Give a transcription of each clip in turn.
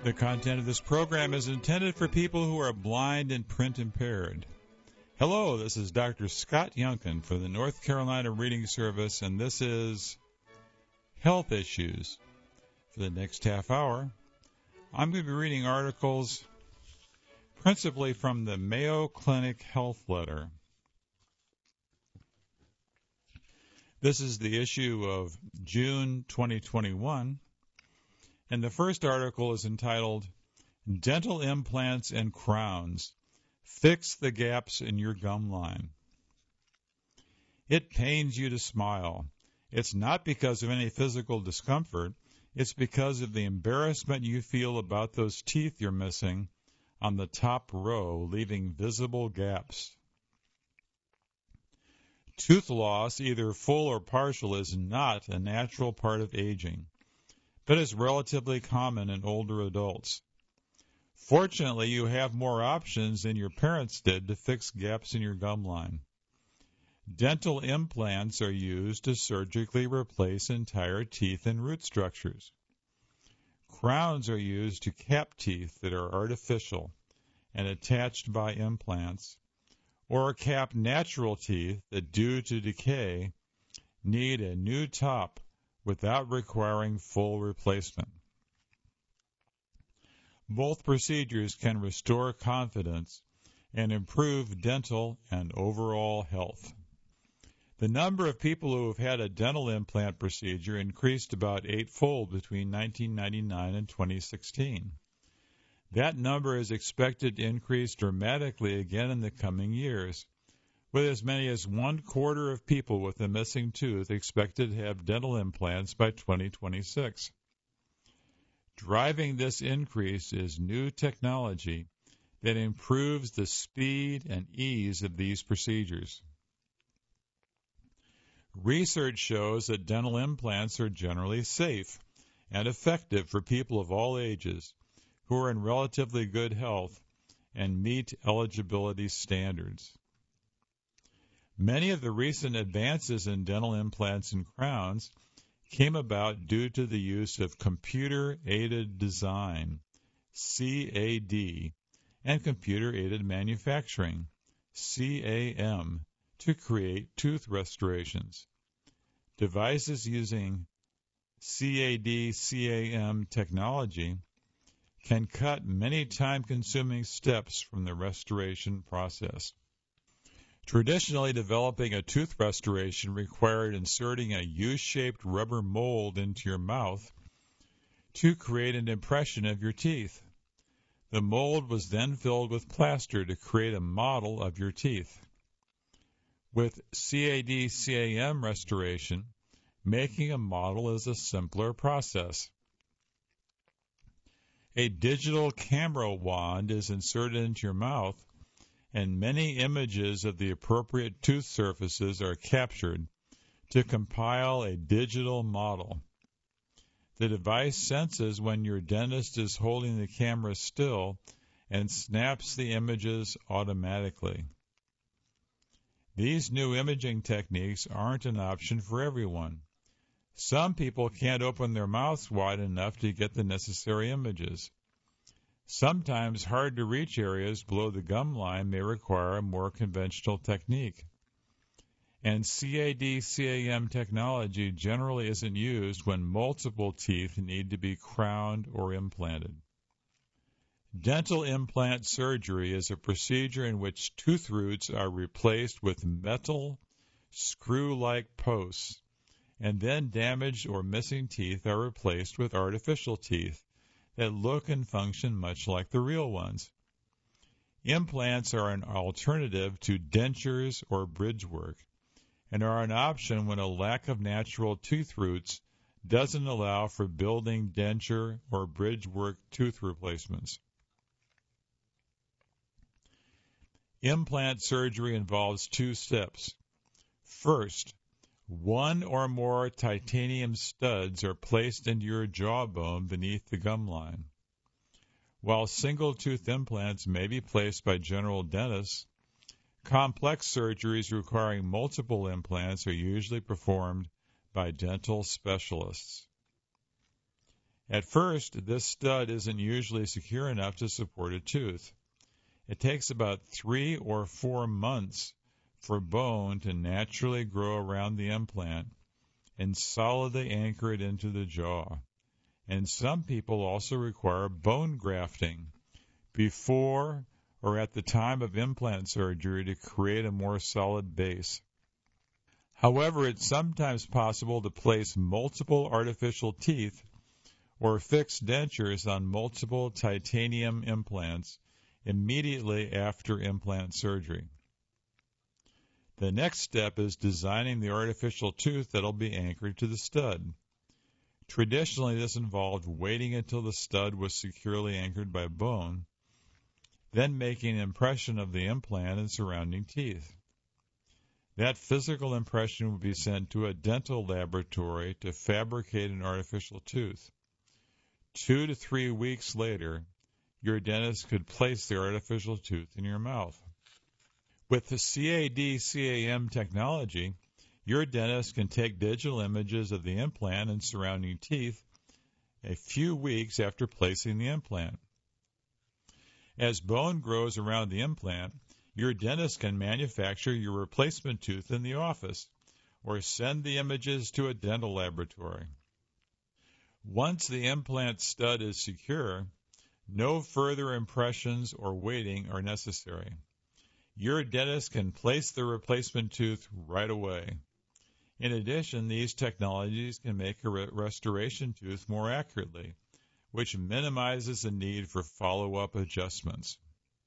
The content of this program is intended for people who are blind and print impaired. Hello, this is Dr. Scott Yunkin for the North Carolina Reading Service, and this is Health Issues. For the next half hour, I'm going to be reading articles principally from the Mayo Clinic Health Letter. This is the issue of June 2021. And the first article is entitled, Dental Implants and Crowns. Fix the gaps in your gum line. It pains you to smile. It's not because of any physical discomfort. It's because of the embarrassment you feel about those teeth you're missing on the top row, leaving visible gaps. Tooth loss, either full or partial, is not a natural part of aging, but is relatively common in older adults. Fortunately, you have more options than your parents did to fix gaps in your gum line. Dental implants are used to surgically replace entire teeth and root structures. Crowns are used to cap teeth that are artificial and attached by implants, or cap natural teeth that, due to decay, need a new top without requiring full replacement. Both procedures can restore confidence and improve dental and overall health. The number of people who have had a dental implant procedure increased about eightfold between 1999 and 2016. That number is expected to increase dramatically again in the coming years, with as many as 1/4 of people with a missing tooth expected to have dental implants by 2026. Driving this increase is new technology that improves the speed and ease of these procedures. Research shows that dental implants are generally safe and effective for people of all ages who are in relatively good health and meet eligibility standards. Many of the recent advances in dental implants and crowns came about due to the use of computer-aided design, CAD, and computer-aided manufacturing, CAM, to create tooth restorations. Devices using CAD-CAM technology can cut many time-consuming steps from the restoration process. Traditionally, developing a tooth restoration required inserting a U-shaped rubber mold into your mouth to create an impression of your teeth. The mold was then filled with plaster to create a model of your teeth. With CAD-CAM restoration, making a model is a simpler process. A digital camera wand is inserted into your mouth, and many images of the appropriate tooth surfaces are captured to compile a digital model. The device senses when your dentist is holding the camera still and snaps the images automatically. These new imaging techniques aren't an option for everyone. Some people can't open their mouths wide enough to get the necessary images. Sometimes hard-to-reach areas below the gum line may require a more conventional technique. And CAD-CAM technology generally isn't used when multiple teeth need to be crowned or implanted. Dental implant surgery is a procedure in which tooth roots are replaced with metal, screw-like posts, and then damaged or missing teeth are replaced with artificial teeth that look and function much like the real ones. Implants are an alternative to dentures or bridge work and are an option when a lack of natural tooth roots doesn't allow for building denture or bridge work tooth replacements. Implant surgery involves 2 steps. First, 1 or more titanium studs are placed into your jawbone beneath the gum line. While single-tooth implants may be placed by general dentists, complex surgeries requiring multiple implants are usually performed by dental specialists. At first, this stud isn't usually secure enough to support a tooth. It takes about 3 or 4 months for bone to naturally grow around the implant and solidly anchor it into the jaw. And some people also require bone grafting before or at the time of implant surgery to create a more solid base. However, it's sometimes possible to place multiple artificial teeth or fixed dentures on multiple titanium implants immediately after implant surgery. The next step is designing the artificial tooth that will be anchored to the stud. Traditionally, this involved waiting until the stud was securely anchored by bone, then making an impression of the implant and surrounding teeth. That physical impression would be sent to a dental laboratory to fabricate an artificial tooth. 2 to 3 weeks later, your dentist could place the artificial tooth in your mouth. With the CAD-CAM technology, your dentist can take digital images of the implant and surrounding teeth a few weeks after placing the implant. As bone grows around the implant, your dentist can manufacture your replacement tooth in the office or send the images to a dental laboratory. Once the implant stud is secure, no further impressions or waiting are necessary. Your dentist can place the replacement tooth right away. In addition, these technologies can make a restoration tooth more accurately, which minimizes the need for follow-up adjustments.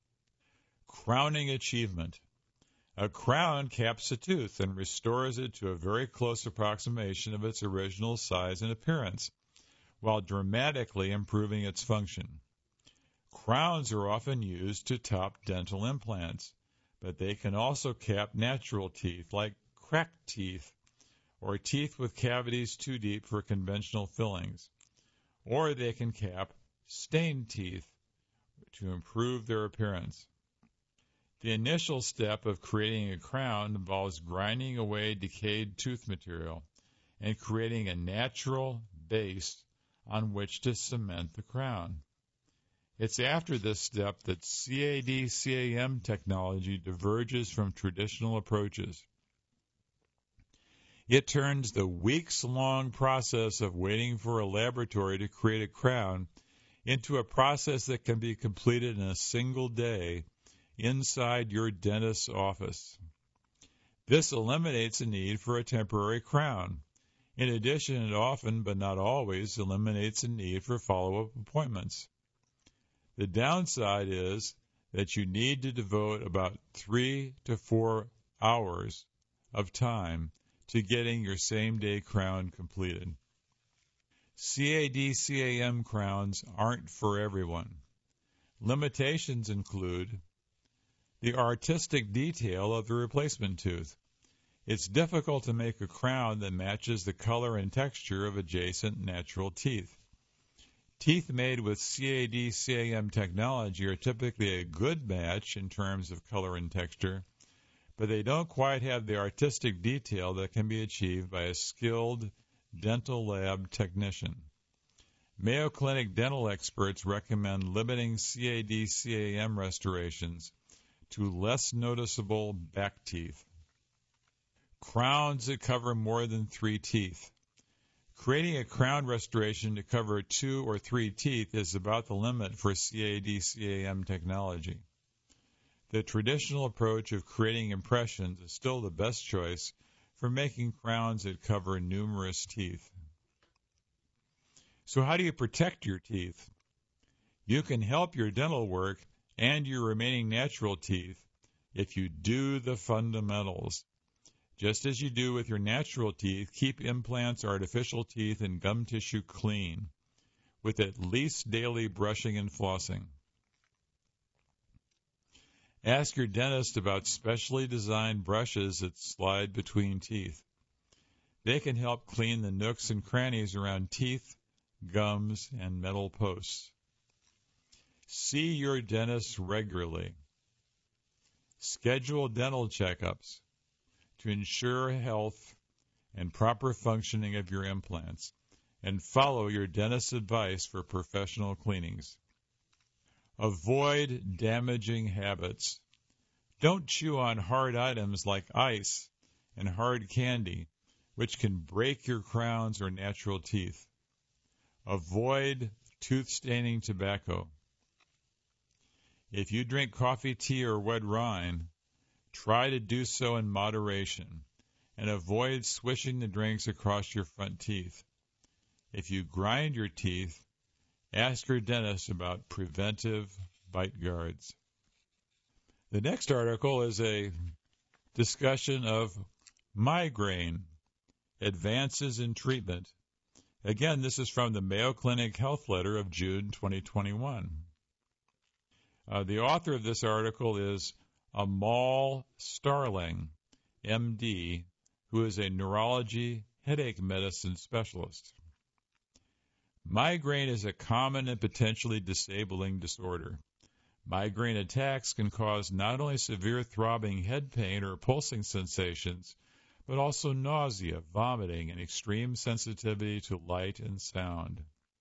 Crowning achievement. A crown caps a tooth and restores it to a very close approximation of its original size and appearance, while dramatically improving its function. Crowns are often used to top dental implants, but they can also cap natural teeth like cracked teeth or teeth with cavities too deep for conventional fillings, or they can cap stained teeth to improve their appearance. The initial step of creating a crown involves grinding away decayed tooth material and creating a natural base on which to cement the crown. It's after this step that CAD-CAM technology diverges from traditional approaches. It turns the weeks-long process of waiting for a laboratory to create a crown into a process that can be completed in a single day inside your dentist's office. This eliminates the need for a temporary crown. In addition, it often, but not always, eliminates the need for follow-up appointments. The downside is that you need to devote about 3 to 4 hours of time to getting your same-day crown completed. CAD-CAM crowns aren't for everyone. Limitations include the artistic detail of the replacement tooth. It's difficult to make a crown that matches the color and texture of adjacent natural teeth. Teeth made with CAD-CAM technology are typically a good match in terms of color and texture, but they don't quite have the artistic detail that can be achieved by a skilled dental lab technician. Mayo Clinic dental experts recommend limiting CAD-CAM restorations to less noticeable back teeth. Crowns that cover more than 3 teeth. Creating a crown restoration to cover 2 or 3 teeth is about the limit for CAD-CAM technology. The traditional approach of creating impressions is still the best choice for making crowns that cover numerous teeth. So how do you protect your teeth? You can help your dental work and your remaining natural teeth if you do the fundamentals. Just as you do with your natural teeth, keep implants, artificial teeth, and gum tissue clean, with at least daily brushing and flossing. Ask your dentist about specially designed brushes that slide between teeth. They can help clean the nooks and crannies around teeth, gums, and metal posts. See your dentist regularly. Schedule dental checkups to ensure health and proper functioning of your implants. and follow your dentist's advice for professional cleanings. Avoid damaging habits. Don't chew on hard items like ice and hard candy, which can break your crowns or natural teeth. Avoid tooth-staining tobacco. If you drink coffee, tea, or red wine, try to do so in moderation and avoid swishing the drinks across your front teeth. If you grind your teeth, ask your dentist about preventive bite guards. The next article is a discussion of migraine, advances in treatment. Again, this is from the Mayo Clinic Health Letter of June 2021. The author of this article is Amal Starling, MD, who is a neurology headache medicine specialist. Migraine is a common and potentially disabling disorder. Migraine attacks can cause not only severe throbbing head pain or pulsing sensations, but also nausea, vomiting, and extreme sensitivity to light and sound.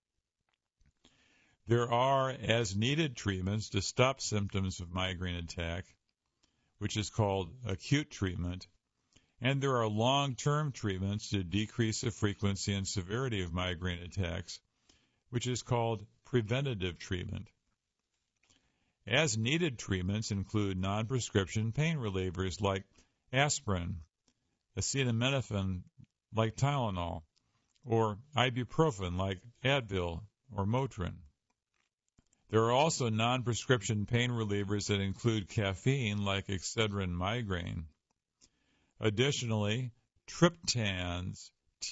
There are as-needed treatments to stop symptoms of migraine attack, which is called acute treatment, and there are long-term treatments to decrease the frequency and severity of migraine attacks, which is called preventative treatment. As-needed treatments include non-prescription pain relievers like aspirin, acetaminophen like Tylenol, or ibuprofen like Advil or Motrin. There are also non-prescription pain relievers that include caffeine like Excedrin migraine. Additionally, triptans,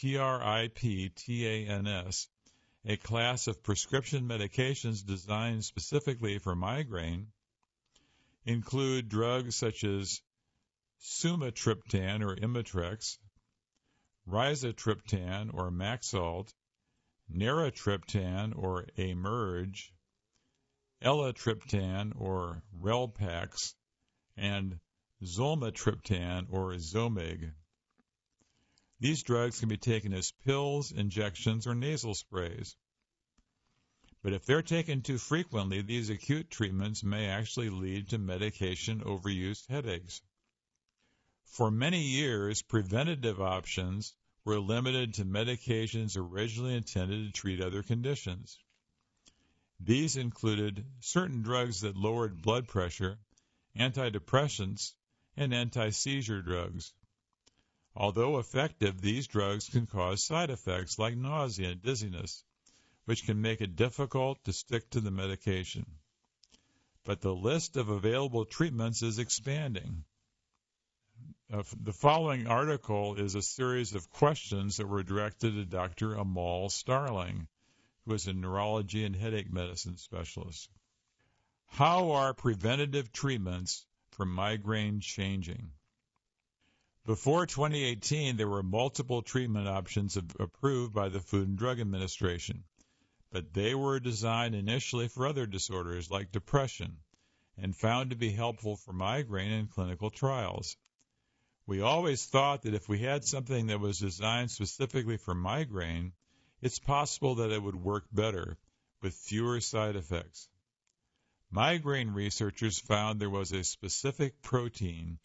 Triptans, a class of prescription medications designed specifically for migraine, include drugs such as sumatriptan or Imitrex, rizatriptan or Maxalt, naratriptan or Emerge, elatriptan or Relpax, and zolmitriptan or Zomig. These drugs can be taken as pills, injections, or nasal sprays. But if they're taken too frequently, these acute treatments may actually lead to medication overuse headaches. For many years, preventative options were limited to medications originally intended to treat other conditions. These included certain drugs that lowered blood pressure, antidepressants, and anti-seizure drugs. Although effective, these drugs can cause side effects like nausea and dizziness, which can make it difficult to stick to the medication. But the list of available treatments is expanding. The following article is a series of questions that were directed to Dr. Amal Starling, who is a neurology and headache medicine specialist. How are preventative treatments for migraine changing? Before 2018, there were multiple treatment options approved by the Food and Drug Administration, but they were designed initially for other disorders like depression and found to be helpful for migraine in clinical trials. We always thought that if we had something that was designed specifically for migraine, it's possible that it would work better with fewer side effects. Migraine researchers found there was a specific protein,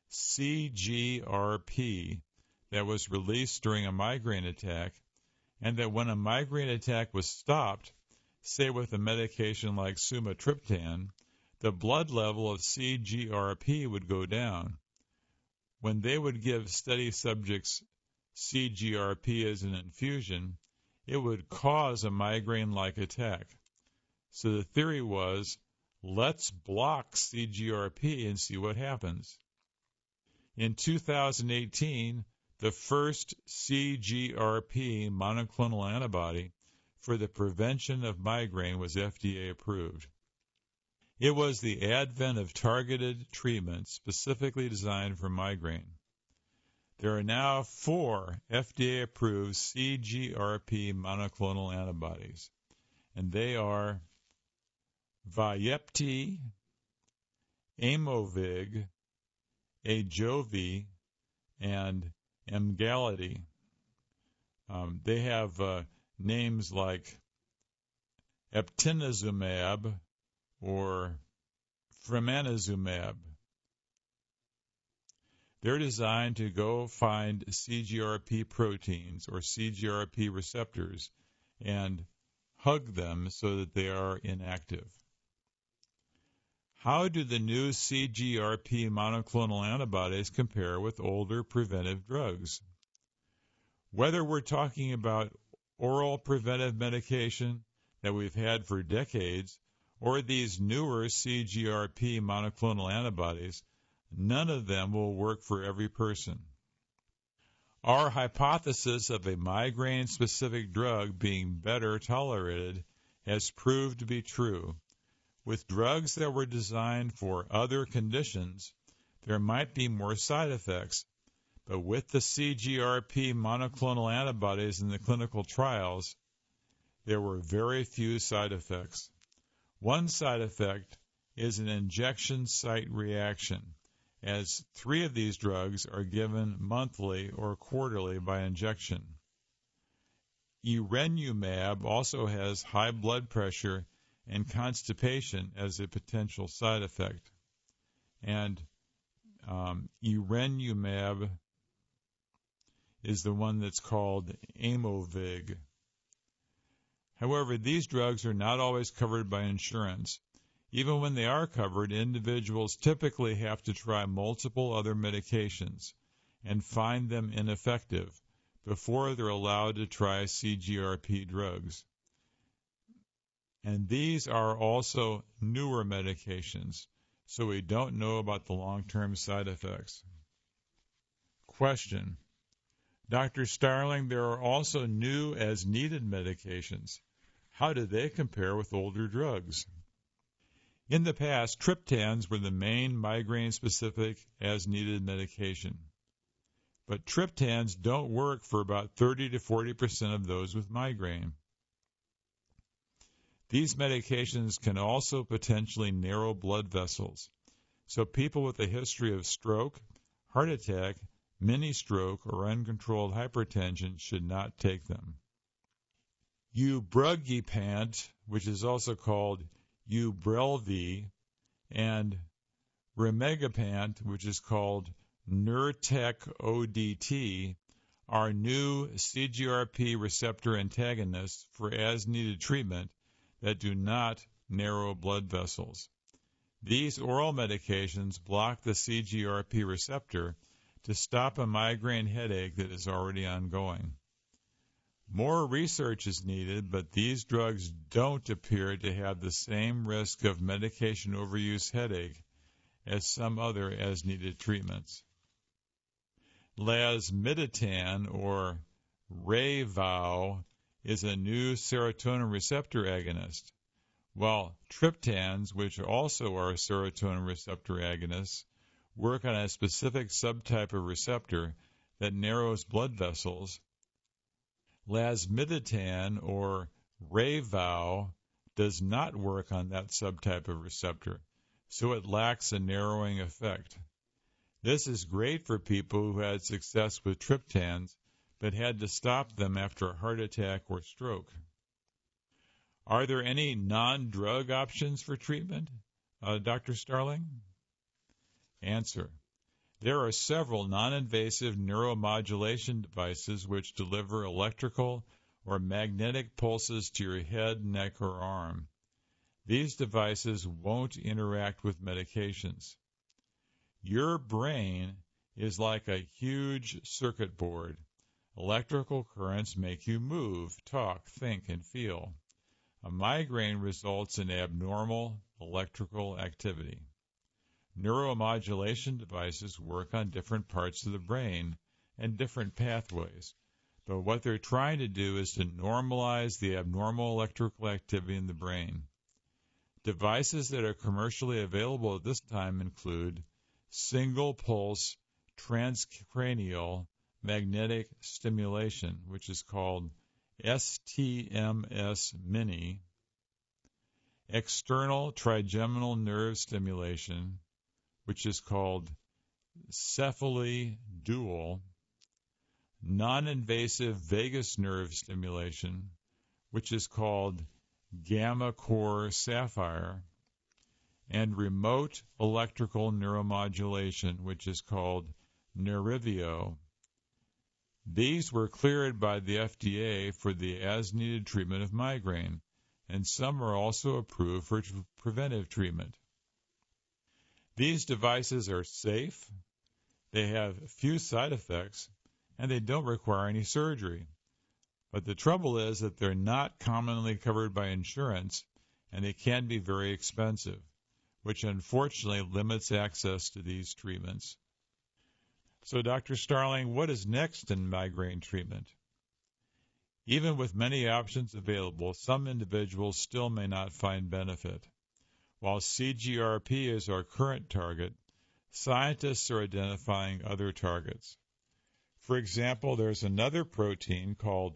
CGRP, that was released during a migraine attack, and that when a migraine attack was stopped, say with a medication like sumatriptan, the blood level of CGRP would go down. When they would give study subjects CGRP as an infusion, it would cause a migraine-like attack. So the theory was, let's block CGRP and see what happens. In 2018, the first CGRP monoclonal antibody for the prevention of migraine was FDA approved. It was the advent of targeted treatments specifically designed for migraine. There are now 4 FDA-approved CGRP monoclonal antibodies, and they are Vyepti, Aimovig, Ajovy, and Emgality. They have names like eptinezumab or fremanezumab. They're designed to go find CGRP proteins or CGRP receptors and hug them so that they are inactive. How do the new CGRP monoclonal antibodies compare with older preventive drugs? Whether we're talking about oral preventive medication that we've had for decades or these newer CGRP monoclonal antibodies, none of them will work for every person. Our hypothesis of a migraine-specific drug being better tolerated has proved to be true. With drugs that were designed for other conditions, there might be more side effects, but with the CGRP monoclonal antibodies in the clinical trials, there were very few side effects. One side effect is an injection site reaction, as 3 of these drugs are given monthly or quarterly by injection. Erenumab also has high blood pressure and constipation as a potential side effect. And Erenumab is the one that's called Aimovig. However, these drugs are not always covered by insurance. Even when they are covered, individuals typically have to try multiple other medications and find them ineffective before they're allowed to try CGRP drugs. And these are also newer medications, so we don't know about the long-term side effects. Question. Dr. Starling, there are also new as-needed medications. How do they compare with older drugs? In the past, triptans were the main migraine-specific as-needed medication. But triptans don't work for about 30 to 40% of those with migraine. These medications can also potentially narrow blood vessels, so people with a history of stroke, heart attack, mini-stroke, or uncontrolled hypertension should not take them. Ubrugepant, which is also called Ubrelvy, and Rimegepant, which is called Nurtec ODT, are new CGRP receptor antagonists for as-needed treatment that do not narrow blood vessels. These oral medications block the CGRP receptor to stop a migraine headache that is already ongoing. More research is needed, but these drugs don't appear to have the same risk of medication overuse headache as some other as-needed treatments. Lasmiditan, or Rayvow, is a new serotonin receptor agonist, while triptans, which also are serotonin receptor agonists, work on a specific subtype of receptor that narrows blood vessels. Lasmiditan, or Rayvow, does not work on that subtype of receptor, so it lacks a narrowing effect. This is great for people who had success with triptans but had to stop them after a heart attack or stroke. Are there any non-drug options for treatment, Dr. Starling? Answer. There are several non-invasive neuromodulation devices which deliver electrical or magnetic pulses to your head, neck, or arm. These devices won't interact with medications. Your brain is like a huge circuit board. Electrical currents make you move, talk, think, and feel. A migraine results in abnormal electrical activity. Neuromodulation devices work on different parts of the brain and different pathways, but what they're trying to do is to normalize the abnormal electrical activity in the brain. Devices that are commercially available at this time include single-pulse transcranial magnetic stimulation, which is called STMS Mini, external trigeminal nerve stimulation, which is called Cephally Dual, non-invasive vagus nerve stimulation, which is called gamma core sapphire, and remote electrical neuromodulation, which is called Nerivio. These were cleared by the FDA for the as-needed treatment of migraine, and some are also approved for preventive treatment. These devices are safe, they have few side effects, and they don't require any surgery. But the trouble is that they're not commonly covered by insurance, and they can be very expensive, which unfortunately limits access to these treatments. So, Dr. Starling, what is next in migraine treatment? Even with many options available, some individuals still may not find benefit. While CGRP is our current target, scientists are identifying other targets. For example, there's another protein called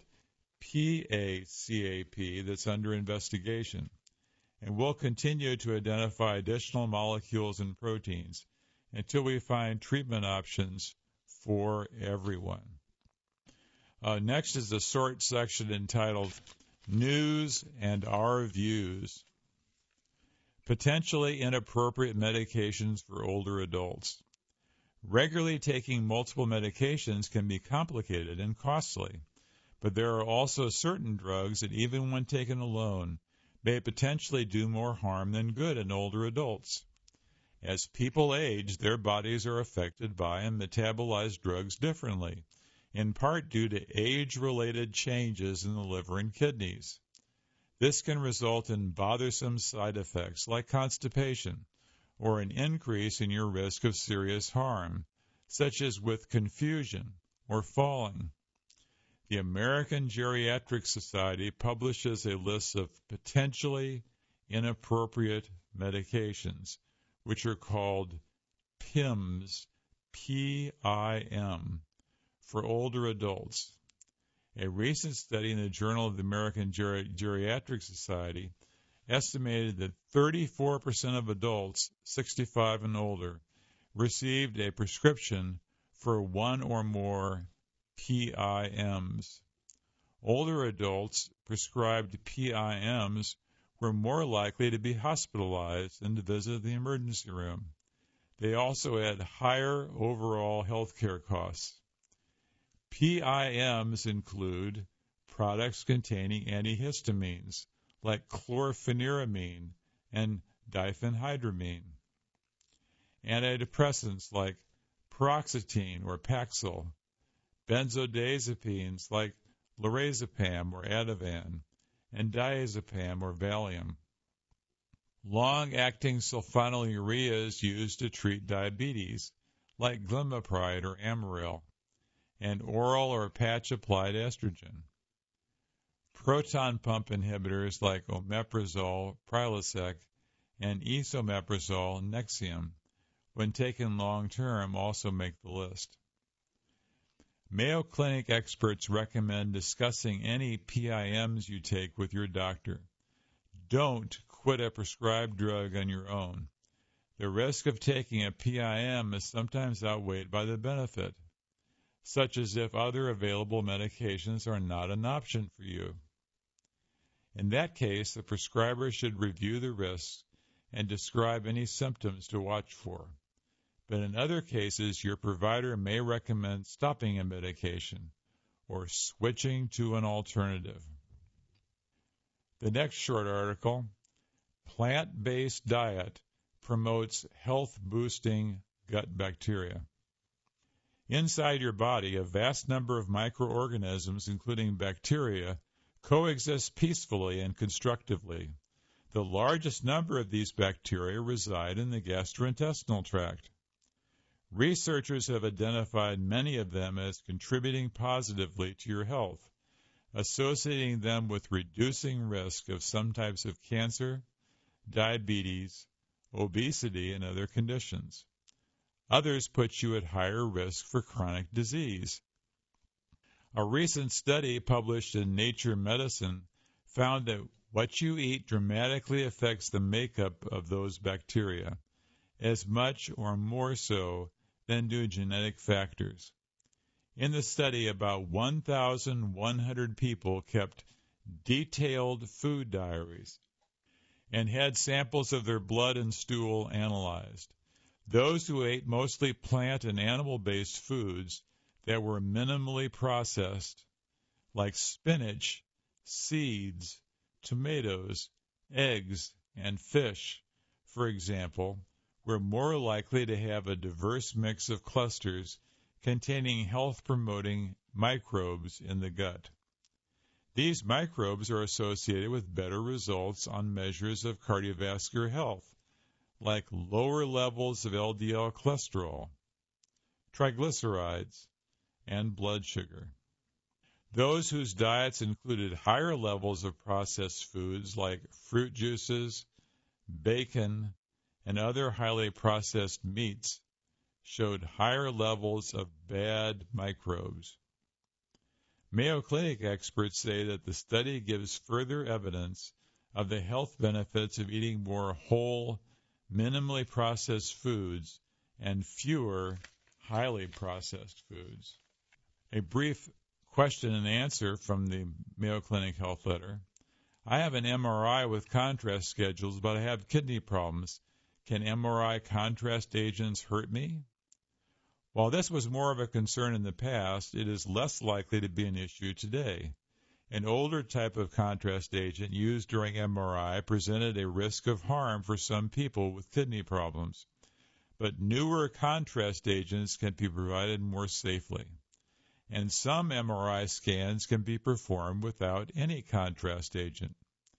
PACAP that's under investigation, and we'll continue to identify additional molecules and proteins until we find treatment options for everyone. Next is the short section entitled News and Our Views. Potentially inappropriate medications for older adults. Regularly taking multiple medications can be complicated and costly, but there are also certain drugs that even when taken alone may potentially do more harm than good in older adults. As people age, their bodies are affected by and metabolize drugs differently, in part due to age-related changes in the liver and kidneys. This can result in bothersome side effects like constipation or an increase in your risk of serious harm, such as with confusion or falling. The American Geriatric Society publishes a list of potentially inappropriate medications, which are called PIMS, P-I-M, for older adults. A recent study in the Journal of the American Geriatric Society estimated that 34% of adults 65 and older received a prescription for one or more PIMs. Older adults prescribed PIMs were more likely to be hospitalized and to visit the emergency room. They also had higher overall health care costs. PIMs include products containing antihistamines like chlorpheniramine and diphenhydramine, antidepressants like paroxetine or Paxil, benzodiazepines like lorazepam or Ativan, and diazepam or Valium. Long-acting sulfonylurea is used to treat diabetes, like glimepiride or Amaryl, and oral or patch-applied estrogen. Proton pump inhibitors like omeprazole, Prilosec, and esomeprazole, Nexium, when taken long-term, also make the list. Mayo Clinic experts recommend discussing any PIMs you take with your doctor. Don't quit a prescribed drug on your own. The risk of taking a PIM is sometimes outweighed by the benefit, such as if other available medications are not an option for you. In that case, the prescriber should review the risks and describe any symptoms to watch for. But in other cases, your provider may recommend stopping a medication or switching to an alternative. The next short article, Plant-Based Diet Promotes Health-Boosting Gut Bacteria. Inside your body, a vast number of microorganisms, including bacteria, coexist peacefully and constructively. The largest number of these bacteria reside in the gastrointestinal tract. Researchers have identified many of them as contributing positively to your health, associating them with reducing risk of some types of cancer, diabetes, obesity, and other conditions. Others put you at higher risk for chronic disease. A recent study published in Nature Medicine found that what you eat dramatically affects the makeup of those bacteria, as much or more so than do genetic factors. In the study, about 1,100 people kept detailed food diaries and had samples of their blood and stool analyzed. Those who ate mostly plant and animal-based foods that were minimally processed, like spinach, seeds, tomatoes, eggs, and fish, for example, were more likely to have a diverse mix of clusters containing health-promoting microbes in the gut. These microbes are associated with better results on measures of cardiovascular health, like lower levels of LDL cholesterol, triglycerides, and blood sugar. Those whose diets included higher levels of processed foods like fruit juices, bacon, and other highly processed meats showed higher levels of bad microbes. Mayo Clinic experts say that the study gives further evidence of the health benefits of eating more whole, minimally processed foods and fewer highly processed foods. A brief question and answer from the Mayo Clinic Health Letter. I have an MRI with contrast schedules, but I have kidney problems. Can MRI contrast agents hurt me? While this was more of a concern in the past, it is less likely to be an issue today. An older type of contrast agent used during MRI presented a risk of harm for some people with kidney problems, but newer contrast agents can be provided more safely, and some MRI scans can be performed without any contrast agent.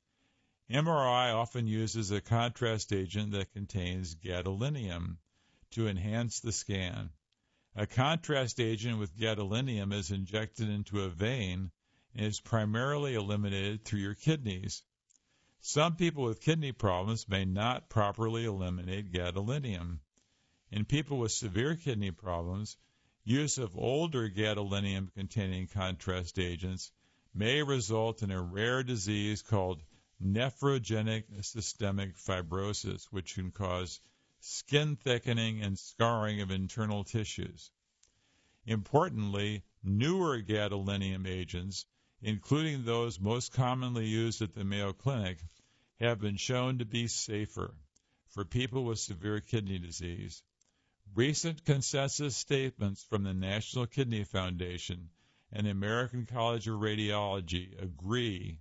MRI often uses a contrast agent that contains gadolinium to enhance the scan. A contrast agent with gadolinium is injected into a vein and is primarily eliminated through your kidneys. Some people with kidney problems may not properly eliminate gadolinium. In people with severe kidney problems, use of older gadolinium-containing contrast agents may result in a rare disease called nephrogenic systemic fibrosis, which can cause skin thickening and scarring of internal tissues. Importantly, newer gadolinium agents, including those most commonly used at the Mayo Clinic, have been shown to be safer for people with severe kidney disease. Recent consensus statements from the National Kidney Foundation and the American College of Radiology agree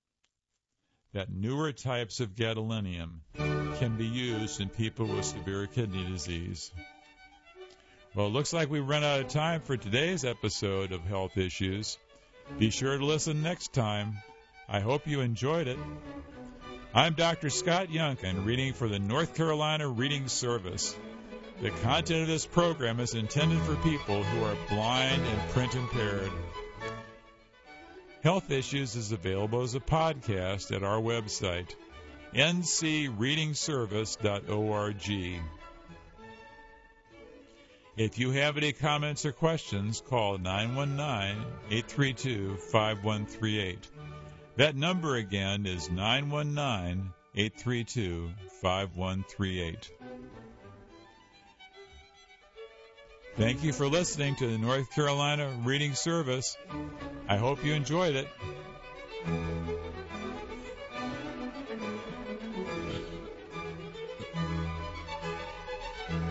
that newer types of gadolinium can be used in people with severe kidney disease. Well, it looks like we've run out of time for today's episode of Health Issues. Be sure to listen next time. I hope you enjoyed it. I'm Dr. Scott Youngkin, reading for the North Carolina Reading Service. The content of this program is intended for people who are blind and print impaired. Health Issues is available as a podcast at our website, ncreadingservice.org. If you have any comments or questions, call 919-832-5138. That number again is 919-832-5138. Thank you for listening to the North Carolina Reading Service. I hope you enjoyed it.